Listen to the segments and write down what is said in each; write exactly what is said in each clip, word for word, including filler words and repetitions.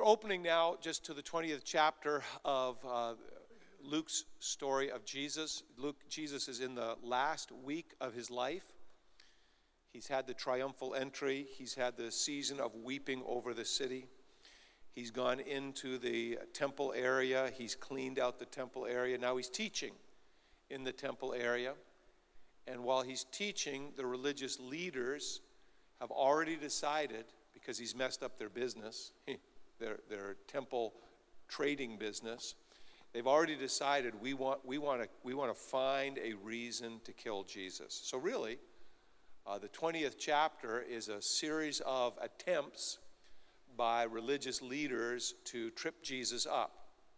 We're opening now just to the twentieth chapter of uh, Luke's story of Jesus. Luke, Jesus is in the last week of his life. He's had the triumphal entry. He's had the season of weeping over the city. He's gone into the temple area. He's cleaned out the temple area. Now he's teaching in the temple area. And while he's teaching, the religious leaders have already decided, because he's messed up their business, their, their temple trading business, they've already decided we want, we want to we want to find a reason to kill Jesus. So really, uh, the twentieth chapter is a series of attempts by religious leaders to trip Jesus up,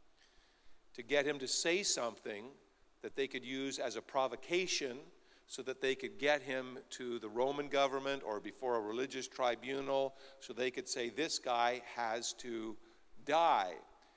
to get him to say something that they could use as a provocation so that they could get him to the Roman government or before a religious tribunal so they could say, this guy has to die.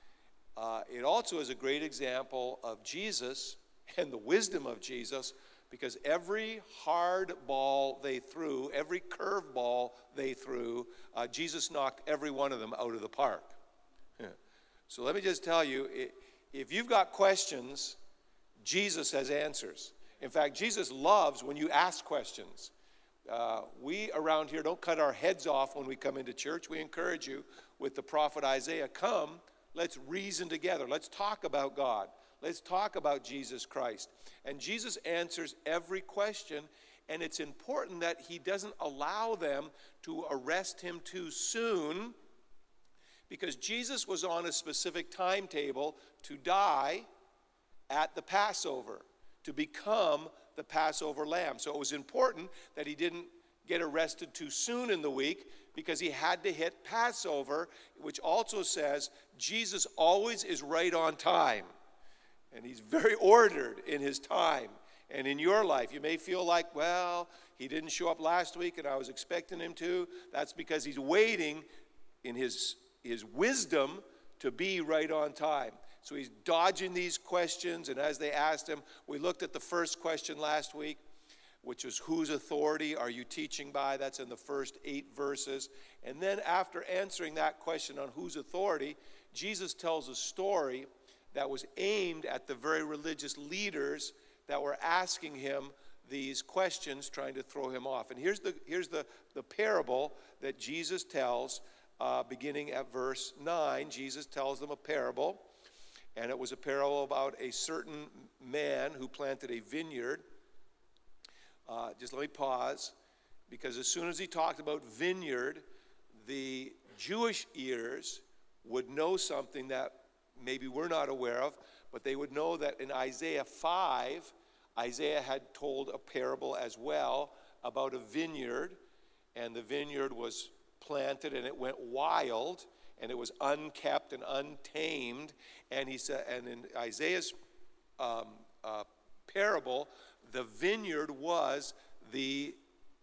Uh, it also is a great example of Jesus and the wisdom of Jesus, because every hard ball they threw, every curve ball they threw, uh, Jesus knocked every one of them out of the park. Yeah. So let me just tell you, if you've got questions, Jesus has answers. In fact, Jesus loves when you ask questions. Uh, we around here don't cut our heads off when we come into church. We encourage you with the prophet Isaiah, come, let's reason together. Let's talk about God. Let's talk about Jesus Christ. And Jesus answers every question, and it's important that he doesn't allow them to arrest him too soon, because Jesus was on a specific timetable to die at the Passover, to become the Passover lamb. So it was important that he didn't get arrested too soon in the week, because he had to hit Passover, which also says Jesus always is right on time. And he's very ordered in his time. And in your life, you may feel like, well, he didn't show up last week and I was expecting him to. That's because he's waiting in his, his wisdom to be right on time. So he's dodging these questions, and as they asked him, we looked at the first question last week, which was, whose authority are you teaching by? That's in the first eight verses. And then after answering that question on whose authority, Jesus tells a story that was aimed at the very religious leaders that were asking him these questions, trying to throw him off. And here's the, here's the, the parable that Jesus tells, uh, beginning at verse nine. Jesus tells them a parable. And it was a parable about a certain man who planted a vineyard. Uh, just let me pause, because as soon as he talked about vineyard, the Jewish ears would know something that maybe we're not aware of, but they would know that in Isaiah five, Isaiah had told a parable as well about a vineyard, and the vineyard was planted and it went wild, and it was unkept and untamed. And he said, and in Isaiah's um, uh, parable, the vineyard was the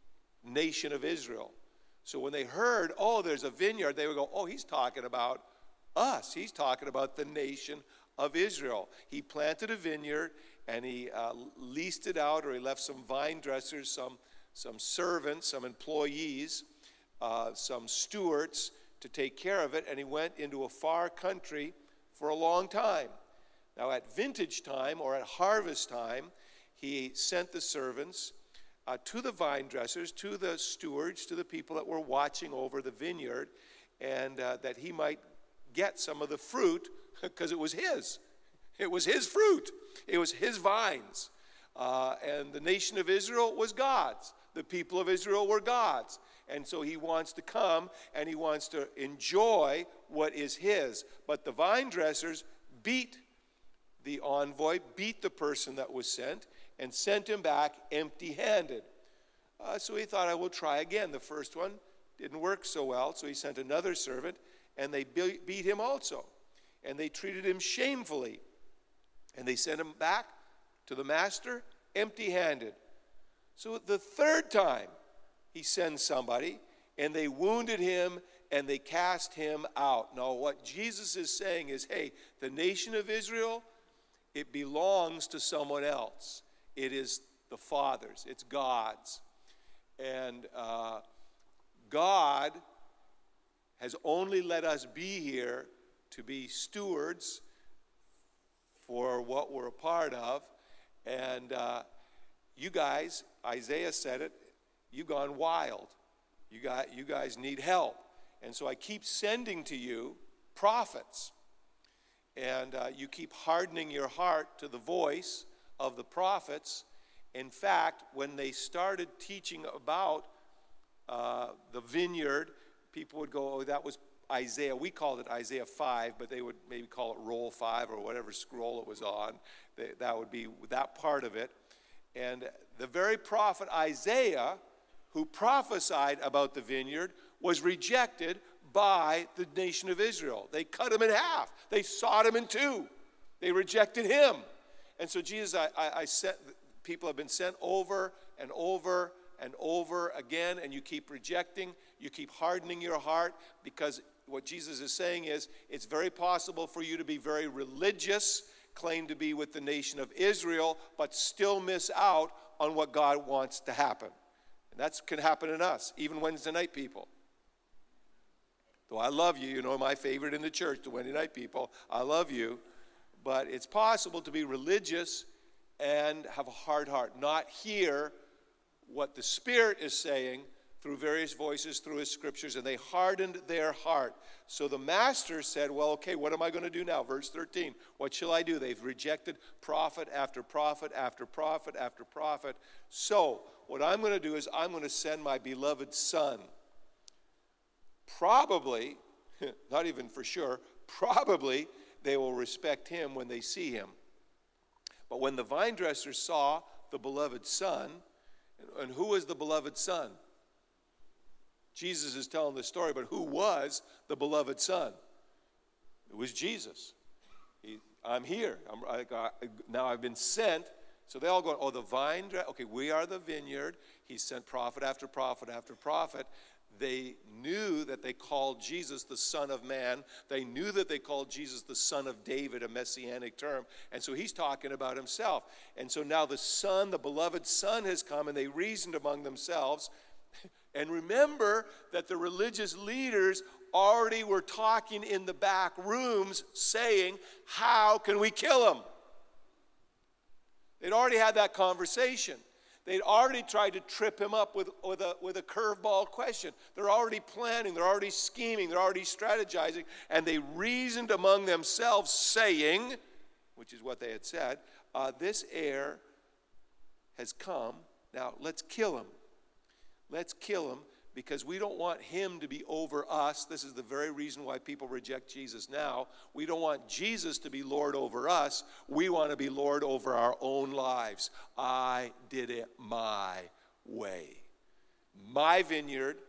nation of Israel. So when they heard, oh, there's a vineyard, they would go, oh, he's talking about us. He's talking about the nation of Israel. He planted a vineyard and he uh, leased it out, or he left some vine dressers, some, some servants, some employees, uh, some stewards to take care of it, and he went into a far country for a long time. Now at vintage time, or at harvest time, he sent the servants uh, to the vine dressers, to the stewards, to the people that were watching over the vineyard, and uh, that he might get some of the fruit, because it was his. It was his fruit. It was his vines. Uh, and the nation of Israel was God's. The people of Israel were God's. And so he wants to come and he wants to enjoy what is his. But the vine dressers beat the envoy, beat the person that was sent, and sent him back empty-handed. Uh, so he thought, I will try again. The first one didn't work so well, so he sent another servant, and they beat him also. And they treated him shamefully. And they sent him back to the master empty-handed. So the third time, he sends somebody, and they wounded him, and they cast him out. Now, what Jesus is saying is, hey, the nation of Israel, it belongs to someone else. It is the Father's. It's God's. And uh, God has only let us be here to be stewards for what we're a part of. And uh, you guys, Isaiah said it, you've gone wild. You got, you guys need help. And so I keep sending to you prophets. And uh, you keep hardening your heart to the voice of the prophets. In fact, when they started teaching about uh, the vineyard, people would go, oh, that was Isaiah. We called it Isaiah five, but they would maybe call it roll five or whatever scroll it was on. They, that would be that part of it. And the very prophet Isaiah, who prophesied about the vineyard, was rejected by the nation of Israel. They cut him in half. They sawed him in two. They rejected him. And so Jesus, I, I, I sent, people have been sent over and over and over again, and you keep rejecting, you keep hardening your heart, because what Jesus is saying is, it's very possible for you to be very religious, claim to be with the nation of Israel, but still miss out on what God wants to happen. And that can happen in us, even Wednesday night people. Though I love you, you know my favorite in the church, the Wednesday night people, I love you. But it's possible to be religious and have a hard heart, not hear what the Spirit is saying through various voices, through his scriptures, and they hardened their heart. So the master said, well, okay, what am I going to do now? Verse thirteen, what shall I do? They've rejected prophet after prophet after prophet after prophet. So what I'm going to do is I'm going to send my beloved son. Probably, not even for sure, probably they will respect him when they see him. But when the vine dressers saw the beloved son, and who was the beloved son? Jesus is telling the story, but who was the beloved son? It was Jesus. He, I'm here. I'm, I, I, now I've been sent. So they all go, oh, the vine, okay, we are the vineyard. He sent prophet after prophet after prophet. They knew that they called Jesus the Son of Man. They knew that they called Jesus the Son of David, a messianic term. And so he's talking about himself. And so now the Son, the beloved Son, has come, and they reasoned among themselves. And remember that the religious leaders already were talking in the back rooms saying, how can we kill him? They'd already had that conversation. They'd already tried to trip him up with, with a, with a curveball question. They're already planning, they're already scheming, they're already strategizing, and they reasoned among themselves saying, which is what they had said, uh, this heir has come, now let's kill him. Let's kill him because we don't want him to be over us. This is the very reason why people reject Jesus now. We don't want Jesus to be Lord over us. We want to be Lord over our own lives. I did it my way. My vineyard.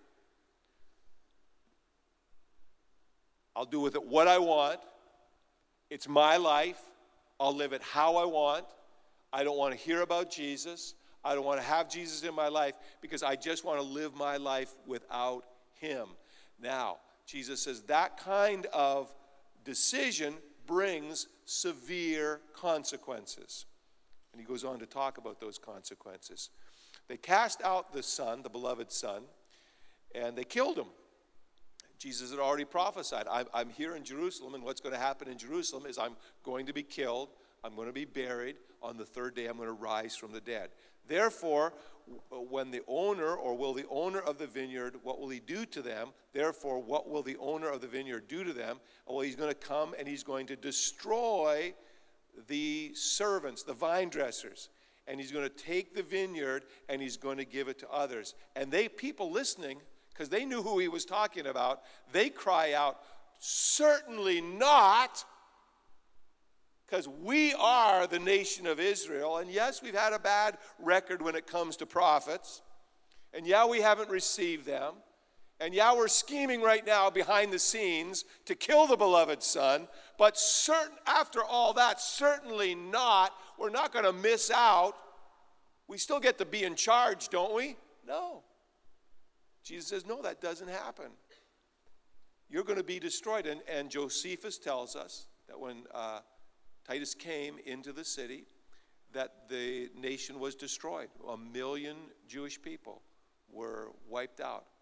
I'll do with it what I want. It's my life. I'll live it how I want. I don't want to hear about Jesus. I don't want to have Jesus in my life because I just want to live my life without him. Now, Jesus says that kind of decision brings severe consequences. And he goes on to talk about those consequences. They cast out the son, the beloved son, and they killed him. Jesus had already prophesied, I'm, I'm here in Jerusalem, and what's going to happen in Jerusalem is I'm going to be killed, I'm going to be buried, on the third day I'm going to rise from the dead. Therefore, when the owner, or will the owner of the vineyard, what will he do to them? Therefore, what will the owner of the vineyard do to them? Well, he's going to come and he's going to destroy the servants, the vine dressers. And he's going to take the vineyard and he's going to give it to others. And they, people listening, because they knew who he was talking about, they cry out, certainly not. Because we are the nation of Israel. And yes, we've had a bad record when it comes to prophets. And yeah, we haven't received them. And yeah, we're scheming right now behind the scenes to kill the beloved son. But certain, after all that, certainly not. We're not going to miss out. We still get to be in charge, don't we? No. Jesus says, no, that doesn't happen. You're going to be destroyed. And, and Josephus tells us that when Uh, Titus came into the city, that the nation was destroyed. A million Jewish people were wiped out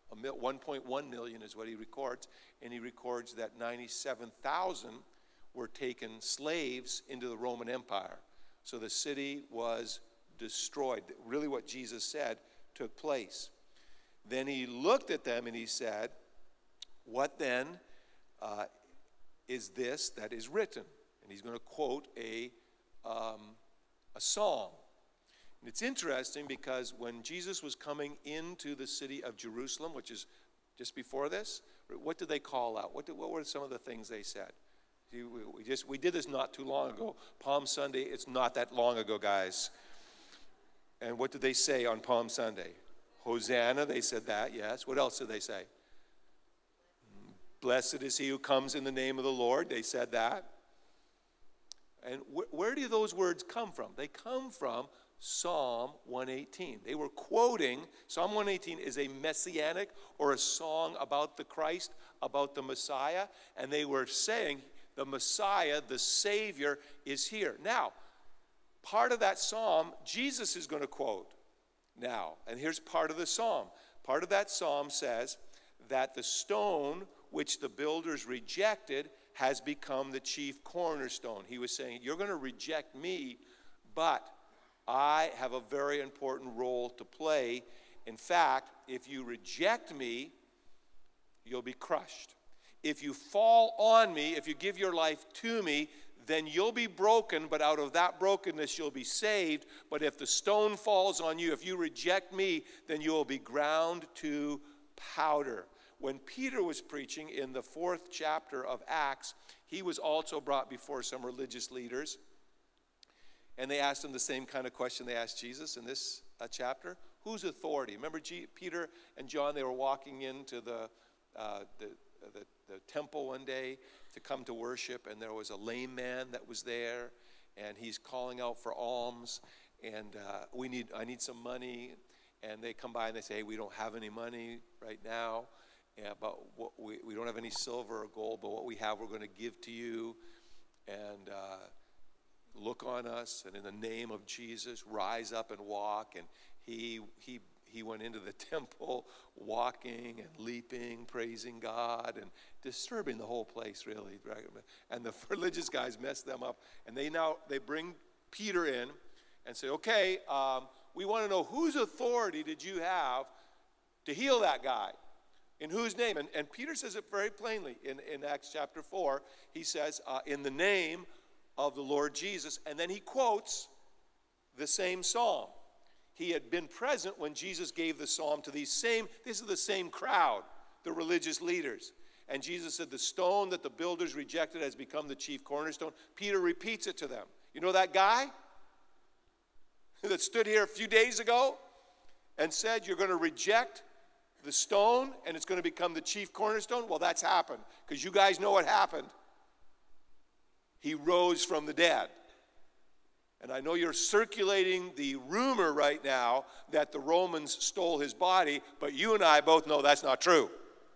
one point one million is what he records, and he records that ninety-seven thousand were taken slaves into the Roman Empire. So the city was destroyed. Really what Jesus said took place. Then he looked at them and he said, what then uh, is this that is written? And he's going to quote a, um, a psalm. And it's interesting because when Jesus was coming into the city of Jerusalem, which is just before this, what did they call out? What, did, what were some of the things they said? We, we, just, we did this not too long ago. Palm Sunday, it's not that long ago, guys. And what did they say on Palm Sunday? Hosanna, they said that, yes. What else did they say? Blessed is he who comes in the name of the Lord. They said that. And wh- where do those words come from? They come from Psalm one eighteen. They were quoting, Psalm one eighteen is a messianic or a song about the Christ, about the Messiah. And they were saying the Messiah, the Savior, is here. Now, part of that psalm, Jesus is going to quote now. And here's part of the psalm. Part of that psalm says that the stone which the builders rejected has become the chief cornerstone. He was saying, you're going to reject me, but I have a very important role to play. In fact, if you reject me, you'll be crushed. If you fall on me, if you give your life to me, then you'll be broken, but out of that brokenness you'll be saved. But if the stone falls on you, if you reject me, then you will be ground to powder. When Peter was preaching in the fourth chapter of Acts, he was also brought before some religious leaders. And they asked him the same kind of question they asked Jesus in this uh, chapter. Whose authority? Remember G- Peter and John, they were walking into the, uh, the, the, the temple one day to come to worship, and there was a lame man that was there, and he's calling out for alms, and uh, we need I need some money. And they come by and they say, hey, we don't have any money right now, yeah, but what we, we don't have any silver or gold, but what we have we're going to give to you, and uh, look on us, and in the name of Jesus, rise up and walk. And he he he went into the temple walking and leaping, praising God, and disturbing the whole place, really. And the religious guys messed them up. And they now, they bring Peter in and say, okay, um, we want to know whose authority did you have to heal that guy? In whose name? And, and Peter says it very plainly in, in Acts chapter four. He says, uh, in the name of the Lord Jesus. And then he quotes the same psalm. He had been present when Jesus gave the psalm to these same, this is the same crowd, the religious leaders. And Jesus said, the stone that the builders rejected has become the chief cornerstone. Peter repeats it to them. You know that guy that stood here a few days ago and said, you're going to reject the stone and it's going to become the chief cornerstone? Well, that's happened, because you guys know what happened. He rose from the dead. And I know you're circulating the rumor right now that the Romans stole his body, but you and I both know that's not true.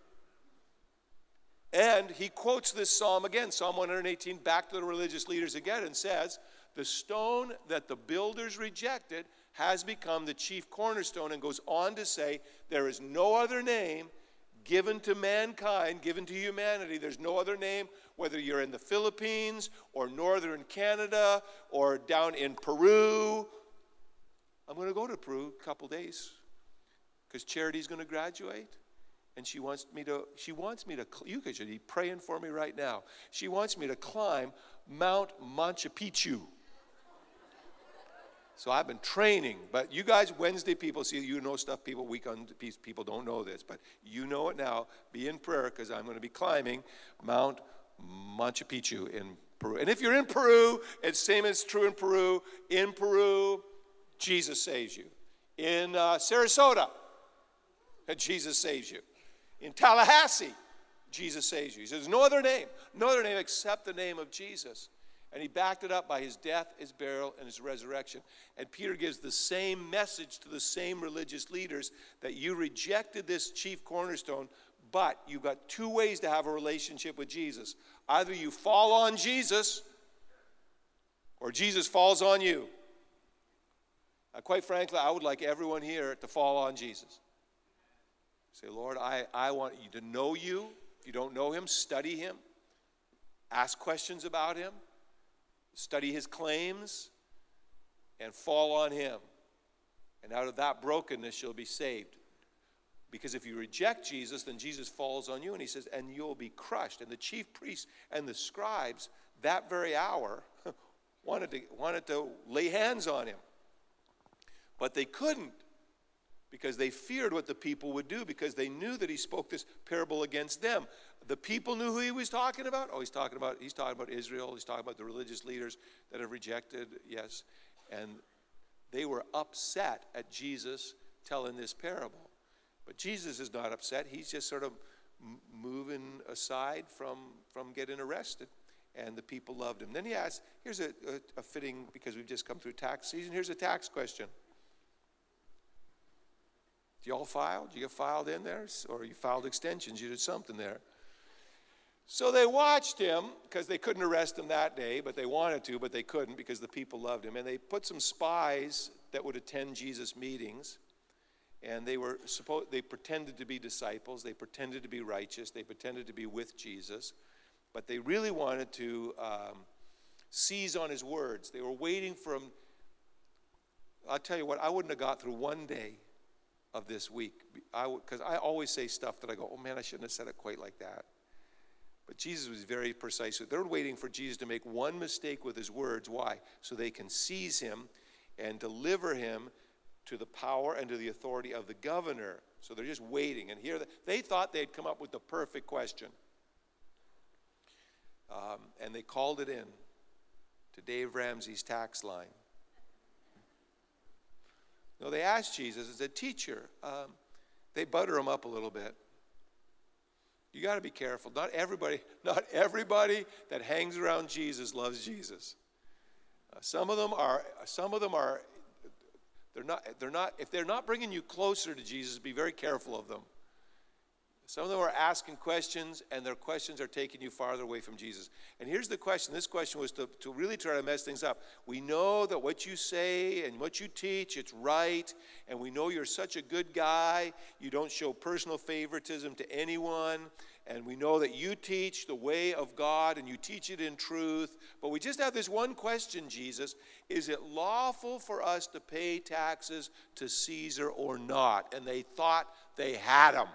And he quotes this psalm again, Psalm one eighteen, back to the religious leaders again, and says, the stone that the builders rejected has become the chief cornerstone, and goes on to say, there is no other name given to mankind, given to humanity. There's no other name, whether you're in the Philippines or northern Canada or down in Peru. I'm going to go to Peru a couple days because Charity's going to graduate, and she wants me to, she wants me to, you guys should be praying for me right now. She wants me to climb Mount Machu Picchu. So I've been training, but you guys, Wednesday people, see, you know stuff people, weekend people don't know this, but you know it now. Be in prayer, because I'm going to be climbing Mount Machu Picchu in Peru. And if you're in Peru, it's same as true in Peru. In Peru, Jesus saves you. In uh, Sarasota, Jesus saves you. In Tallahassee, Jesus saves you. He says, no other name, no other name except the name of Jesus. And he backed it up by his death, his burial, and his resurrection. And Peter gives the same message to the same religious leaders, that you rejected this chief cornerstone, but you've got two ways to have a relationship with Jesus. Either you fall on Jesus, or Jesus falls on you. Now, quite frankly, I would like everyone here to fall on Jesus. Say, Lord, I, I want you to know you. If you don't know him, study him. Ask questions about him. Study his claims. And fall on him. And out of that brokenness, you'll be saved. Because if you reject Jesus, then Jesus falls on you. And he says, and you'll be crushed. And the chief priests and the scribes, that very hour, wanted to, wanted to lay hands on him. But they couldn't. Because they feared what the people would do. Because they knew that he spoke this parable against them. The people knew who he was talking about. Oh, he's talking about, he's talking about Israel. He's talking about the religious leaders that have rejected. Yes. And they were upset at Jesus telling this parable. But Jesus is not upset. He's just sort of m- moving aside from, from getting arrested. And the people loved him. Then he asked, here's a, a, a fitting, because we've just come through tax season, here's a tax question. Did you all file? Did you get filed in there? Or you filed extensions? You did something there. So they watched him, because they couldn't arrest him that day, but they wanted to, but they couldn't because the people loved him. And they put some spies that would attend Jesus' meetings. And they were supposed, they pretended to be disciples. They pretended to be righteous. They pretended to be with Jesus. But they really wanted to um, seize on his words. They were waiting for him. I'll tell you what, I wouldn't have got through one day of this week. Because I, I always say stuff that I go, oh man, I shouldn't have said it quite like that. But Jesus was very precise. They're waiting for Jesus to make one mistake with his words. Why? So they can seize him and deliver him to the power and to the authority of the governor. So they're just waiting. And here they thought they'd come up with the perfect question. Um, and they called it in to Dave Ramsey's tax line. No, they asked Jesus, as a teacher, um, they butter him up a little bit. You got to be careful. Not everybody, not everybody that hangs around Jesus loves Jesus. Uh, some of them are. Some of them are. They're not. They're not. If they're not bringing you closer to Jesus, be very careful of them. Some of them are asking questions, and their questions are taking you farther away from Jesus. And here's the question. This question was to, to really try to mess things up. We know that what you say and what you teach, it's right. And we know you're such a good guy. You don't show personal favoritism to anyone. And we know that you teach the way of God, and you teach it in truth. But we just have this one question, Jesus. Is it lawful for us to pay taxes to Caesar or not? And they thought they had him.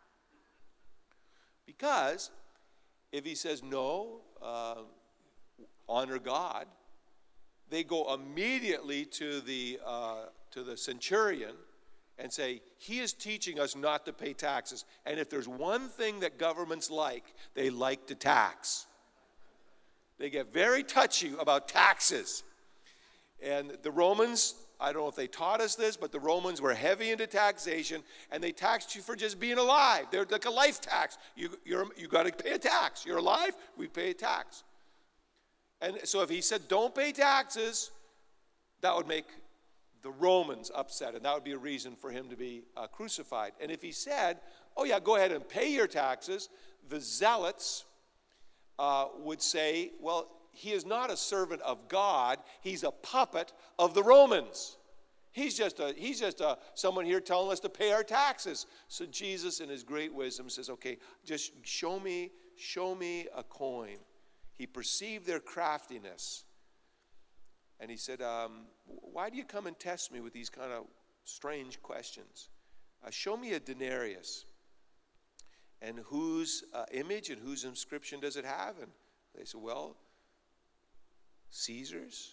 Because if he says no, uh, honor God, they go immediately to the uh, to the centurion and say, he is teaching us not to pay taxes. And if there's one thing that governments like, they like to tax. They get very touchy about taxes. And the Romans, I don't know if they taught us this, but the Romans were heavy into taxation, and they taxed you for just being alive. They're like a life tax. You you're, you got to pay a tax. You're alive, we pay a tax. And so if he said, don't pay taxes, that would make the Romans upset, and that would be a reason for him to be uh, crucified. And if he said, oh yeah, go ahead and pay your taxes, the zealots uh, would say, well, he is not a servant of God. He's a puppet of the Romans. He's just a he's just a someone here telling us to pay our taxes. So Jesus, in his great wisdom, says, okay, just show me, show me a coin. He perceived their craftiness. And he said, um, why do you come and test me with these kind of strange questions? Uh, show me a denarius. And whose uh, image and whose inscription does it have? And they said, well, Caesar's.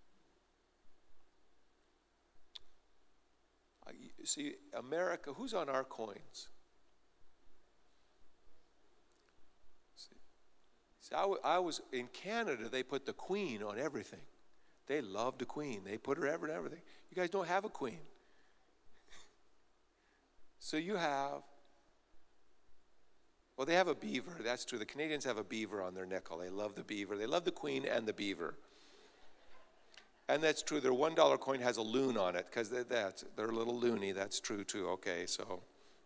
Uh, you see, America, who's on our coins? See, see I, w- I was in Canada, they put the Queen on everything. They love the Queen. They put her ever and everything. You guys don't have a queen. So you have, well, they have a beaver. That's true. The Canadians have a beaver on their nickel. They love the beaver. They love the Queen and the beaver. And that's true. Their one dollar coin has a loon on it because they're, that's, they're a little loony. That's true, too. Okay, so.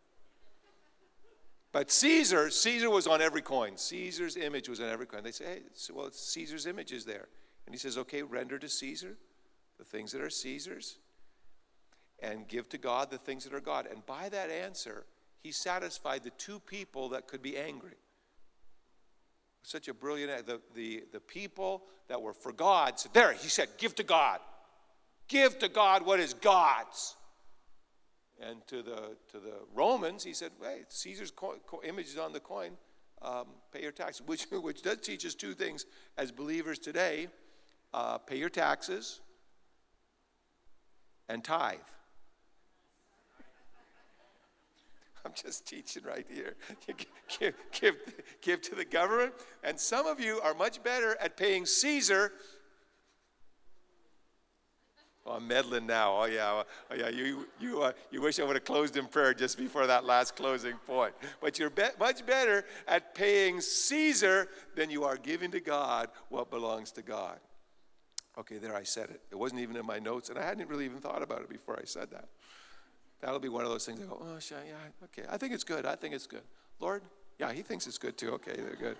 But Caesar, Caesar was on every coin. Caesar's image was on every coin. They say, hey, well, it's Caesar's image is there. And he says, okay, render to Caesar the things that are Caesar's, and give to God the things that are God. And by that answer, he satisfied the two people that could be angry. Such a brilliant, the, the, the people that were for God said, there, he said, give to God. Give to God what is God's. And to the to the Romans, he said, hey, Caesar's co- co- image is on the coin. Um, pay your taxes, which, which does teach us two things as believers today. Uh, pay your taxes and tithe. I'm just teaching right here. give, give, give to the government. And some of you are much better at paying Caesar. Oh, I'm meddling now. Oh, yeah. Oh, yeah. You, you, uh, you wish I would have closed in prayer just before that last closing point. But you're be- much better at paying Caesar than you are giving to God what belongs to God. Okay, there I said it. It wasn't even in my notes, and I hadn't really even thought about it before I said that. That'll be one of those things I go, oh, sure, yeah, okay. I think it's good. I think it's good. Lord, yeah, he thinks it's good too. Okay, they're good.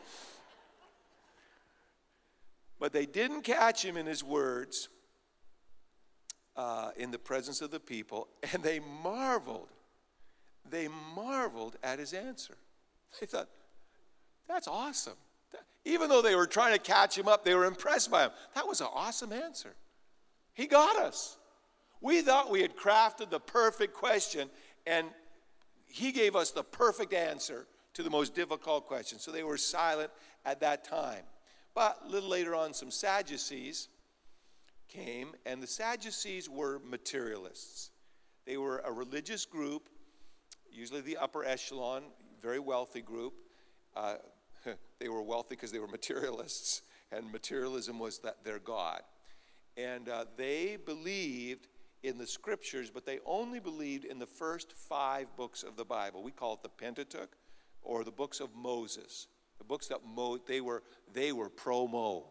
But they didn't catch him in his words uh, in the presence of the people, and they marveled. They marveled at his answer. They thought, that's awesome. Even though they were trying to catch him up, they were impressed by him. That was an awesome answer. He got us. We thought we had crafted the perfect question, and he gave us the perfect answer to the most difficult question. So they were silent at that time. But a little later on, some Sadducees came, and the Sadducees were materialists. They were a religious group, usually the upper echelon, very wealthy group. Uh, they were wealthy because they were materialists, and materialism was that their God. And uh, they believed in the scriptures, but they only believed in the first five books of the Bible. We call it the Pentateuch, or the books of Moses. The books that Mo, they were they were pro-Mo.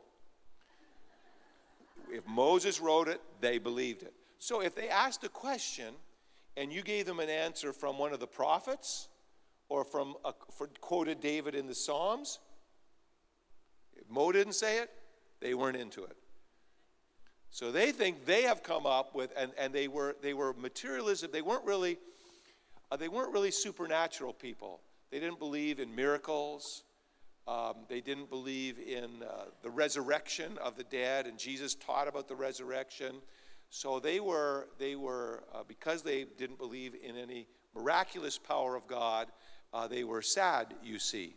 If Moses wrote it, they believed it. So if they asked a question, and you gave them an answer from one of the prophets, or from a, for quoted David in the Psalms, if Mo didn't say it, they weren't into it. So they think they have come up with, and, and they were they were materialism. They weren't really, uh, they weren't really supernatural people. They didn't believe in miracles. Um, they didn't believe in uh, the resurrection of the dead, and Jesus taught about the resurrection. So they were they were uh, because they didn't believe in any miraculous power of God. Uh, they were sad, you see.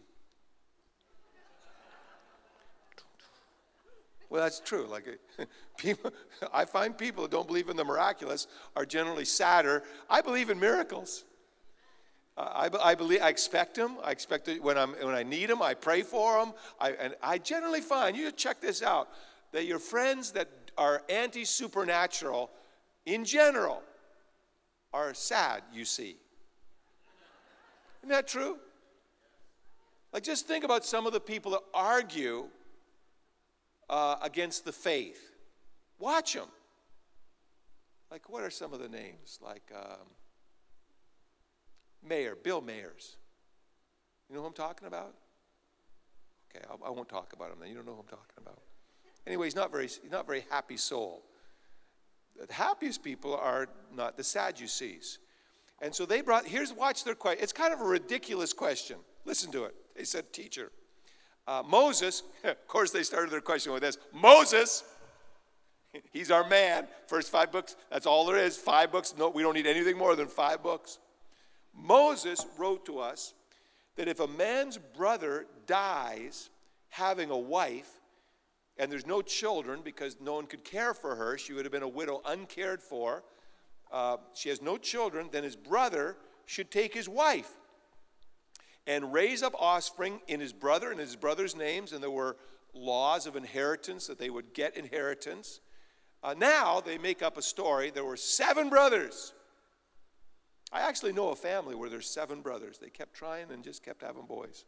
Well, that's true. Like people, I find people who don't believe in the miraculous are generally sadder. I believe in miracles. Uh, I, I believe. I expect them. I expect it when I'm when I need them. I pray for them. I, and I generally find, you check this out, that your friends that are anti-supernatural, in general, are sad. You see. Isn't that true? Like, just think about some of the people that argue Uh, against the faith. Watch them. Like, what are some of the names? Like um, Mayer, Bill Mayers. You know who I'm talking about? Okay, I'll, I won't talk about him then. You don't know who I'm talking about. Anyway, he's not very, he's not very happy soul. The happiest people are not the Sadducees. And so they brought, here's, watch their question. It's kind of a ridiculous question. Listen to it. They said, teacher, Uh, Moses, of course they started their question with this. Moses, he's our man. First five books, that's all there is. Five books, no, we don't need anything more than five books. Moses wrote to us that if a man's brother dies having a wife, and there's no children because no one could care for her, she would have been a widow uncared for, uh, she has no children, then his brother should take his wife and raise up offspring in his brother and his brother's names, and there were laws of inheritance that they would get inheritance. Uh, now they make up a story. There were seven brothers. I actually know a family where there's seven brothers. They kept trying and just kept having boys.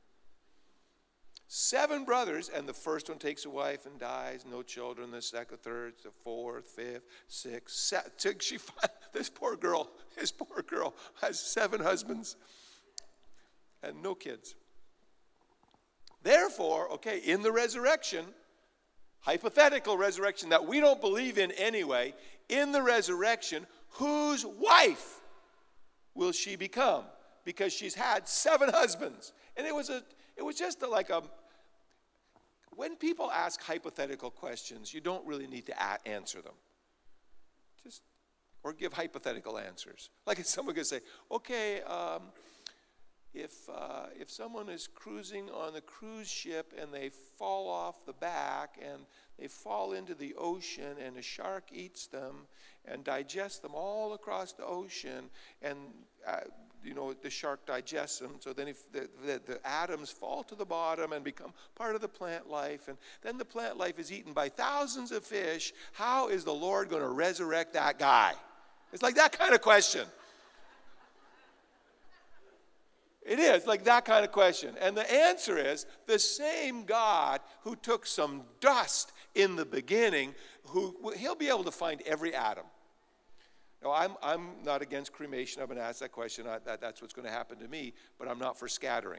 Seven brothers, and the first one takes a wife and dies, no children. The second, third, the fourth, fifth, sixth, seven. She, this poor girl, this poor girl has seven husbands and no kids. Therefore, okay, in the resurrection, hypothetical resurrection that we don't believe in anyway, in the resurrection, whose wife will she become? because she's had seven husbands. And it was a, it was just a, like a, when people ask hypothetical questions, you don't really need to a- answer them. Just, or give hypothetical answers. Like if someone could say, okay, um, if, uh, if someone is cruising on the cruise ship and they fall off the back and they fall into the ocean and a shark eats them and digests them all across the ocean, and uh, you know, the shark digests them, so then if the, the, the atoms fall to the bottom and become part of the plant life, and then the plant life is eaten by thousands of fish, how is the Lord going to resurrect that guy? It's like that kind of question. It is like that kind of question. And the answer is the same God who took some dust in the beginning, who he'll be able to find every atom. Now, I'm, I'm not against cremation. I've been asked that question. I, that, that's what's going to happen to me, but I'm not for scattering.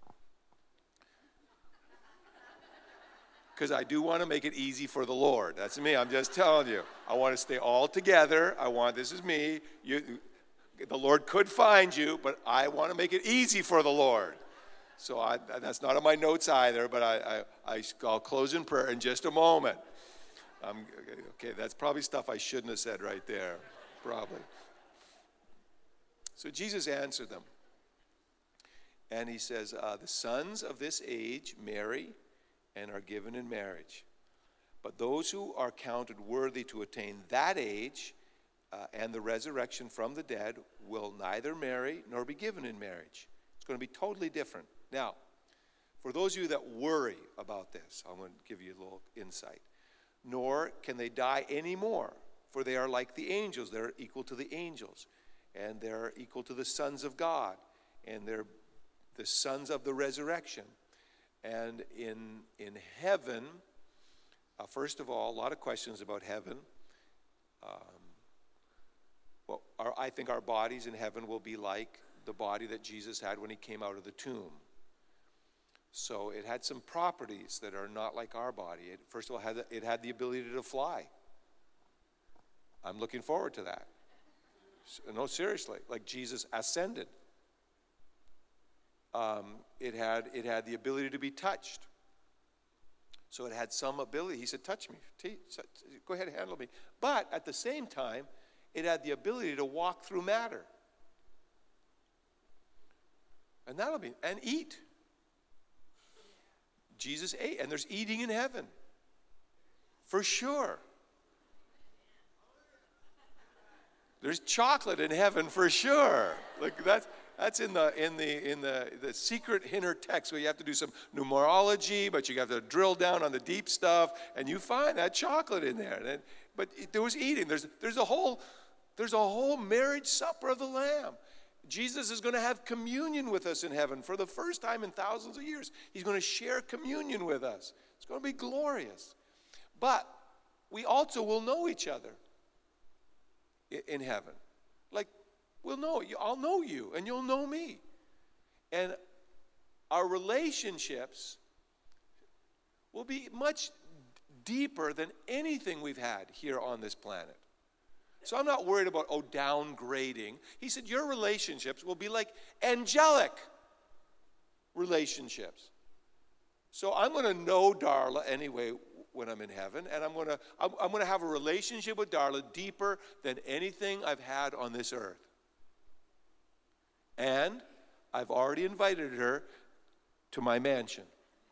Because I do want to make it easy for the Lord. That's me. I'm just telling you. I want to stay all together. I want, this is me. You, the Lord could find you, but I want to make it easy for the Lord. So I, that's not on my notes either, but I, I, I, I'll close in prayer in just a moment. Um, okay, that's probably stuff I shouldn't have said right there. Probably. So Jesus answered them. And he says, uh, the sons of this age marry and are given in marriage. But those who are counted worthy to attain that age uh, and the resurrection from the dead will neither marry nor be given in marriage. It's going to be totally different. Now, for those of you that worry about this, I'm going to give you a little insight. Nor can they die anymore, for they are like the angels. They're equal to the angels, and they're equal to the sons of God, and they're the sons of the resurrection. And in in heaven, uh, first of all, a lot of questions about heaven. Um, well, our, I think our bodies in heaven will be like the body that Jesus had when he came out of the tomb. So it had some properties that are not like our body. It, first of all, had, it had the ability to fly. I'm looking forward to that. No, seriously, like Jesus ascended. Um, it had it had the ability to be touched. So it had some ability. He said, touch me. Go ahead and handle me. But at the same time, it had the ability to walk through matter. And that'll be, and eat. Jesus ate, and there's eating in heaven. For sure. There's chocolate in heaven for sure. Like that's that's in the in the in the, the secret inner text where you have to do some numerology, but you have to drill down on the deep stuff, and you find that chocolate in there. And, but it, there was eating. There's there's a whole there's a whole marriage supper of the Lamb. Jesus is going to have communion with us in heaven for the first time in thousands of years. He's going to share communion with us. It's going to be glorious. But we also will know each other in heaven. Like, we'll know you. I'll know you, and you'll know me. And our relationships will be much deeper than anything we've had here on this planet. So I'm not worried about, oh, downgrading. He said your relationships will be like angelic relationships. So I'm going to know Darla anyway when I'm in heaven, and I'm going to I'm, I'm going to have a relationship with Darla deeper than anything I've had on this earth. And I've already invited her to my mansion.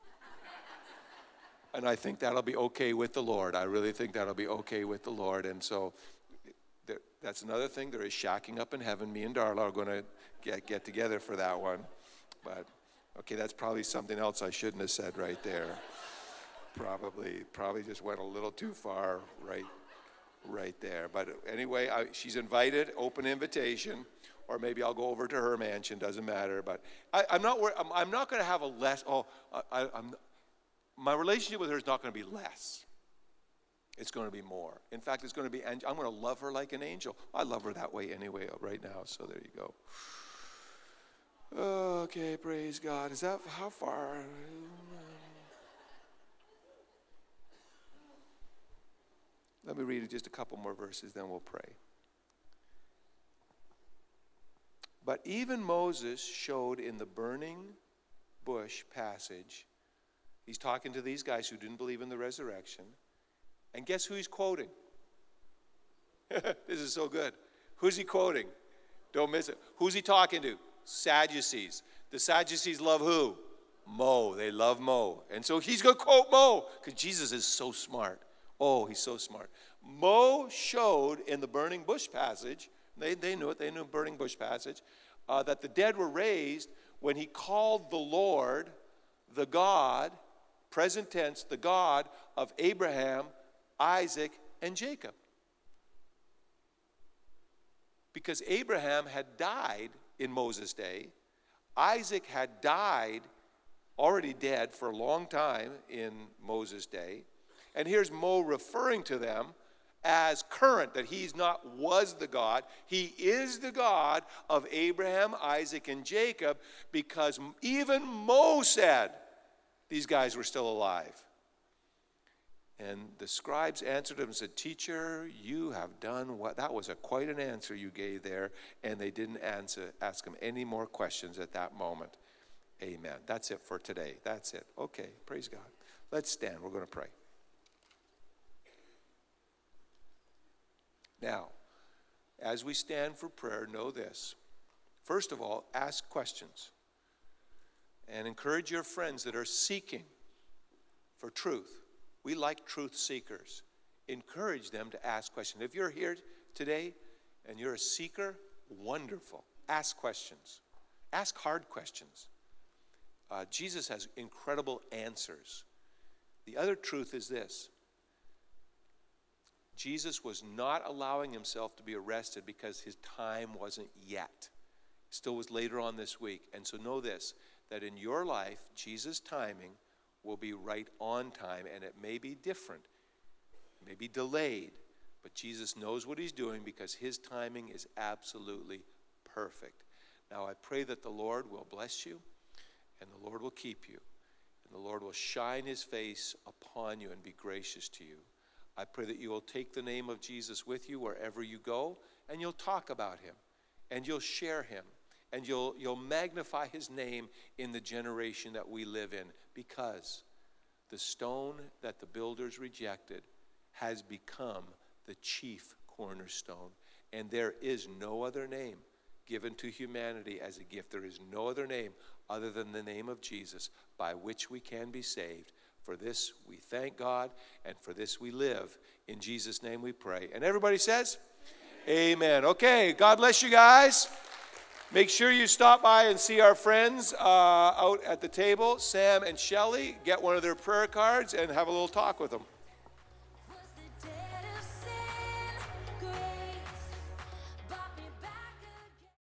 And I think that'll be okay with the Lord. I really think that'll be okay with the Lord. And so there, that's another thing. There is shacking up in heaven. Me and Darla are going to get, get together for that one. But, okay, that's probably something else I shouldn't have said right there. Probably, probably just went a little too far right, right there. But anyway, I, she's invited, open invitation, or maybe I'll go over to her mansion. Doesn't matter. But I, I'm not. I'm, I'm not going to have a less. Oh, I, I'm. My relationship with her is not going to be less. It's going to be more. In fact, it's going to be. I'm going to love her like an angel. I love her that way anyway, right now. So there you go. Okay, praise God. Is that how far? Let me read just a couple more verses, then we'll pray. But even Moses showed in the burning bush passage, he's talking to these guys who didn't believe in the resurrection. And guess who he's quoting? This is so good. Who's he quoting? Don't miss it. Who's he talking to? Sadducees. The Sadducees love who? Mo. They love Mo. And so he's going to quote Mo because Jesus is so smart. Oh, he's so smart. Mo showed in the burning bush passage, they, they knew it, they knew burning bush passage, uh, that the dead were raised when he called the Lord, the God, present tense, the God of Abraham, Isaac, and Jacob. Because Abraham had died in Moses' day. Isaac had died, already dead for a long time in Moses' day. And here's Mo referring to them as current, that he's not was the God. He is the God of Abraham, Isaac, and Jacob, because even Mo said these guys were still alive. And the scribes answered him and said, "Teacher, you have done what?" That was a, quite an answer you gave there. And they didn't answer, ask him any more questions at that moment. Amen. That's it for today. That's it. Okay, praise God. Let's stand. We're going to pray. Now, as we stand for prayer, know this. First of all, ask questions. And encourage your friends that are seeking for truth. We like truth seekers. Encourage them to ask questions. If you're here today and you're a seeker, wonderful. Ask questions. Ask hard questions. Uh, Jesus has incredible answers. The other truth is this. Jesus was not allowing himself to be arrested because his time wasn't yet. It still was later on this week. And so know this, that in your life, Jesus' timing will be right on time, and it may be different. It may be delayed, but Jesus knows what he's doing because his timing is absolutely perfect. Now, I pray that the Lord will bless you, and the Lord will keep you, and the Lord will shine his face upon you and be gracious to you. I pray that you will take the name of Jesus with you wherever you go, and you'll talk about him, and you'll share him, and you'll, you'll magnify his name in the generation that we live in, because the stone that the builders rejected has become the chief cornerstone, and there is no other name given to humanity as a gift. There is no other name other than the name of Jesus by which we can be saved. For this we thank God, and for this we live. In Jesus' name we pray. And everybody says, amen. Okay, God bless you guys. Make sure you stop by and see our friends uh, out at the table, Sam and Shelley. Get one of their prayer cards and have a little talk with them.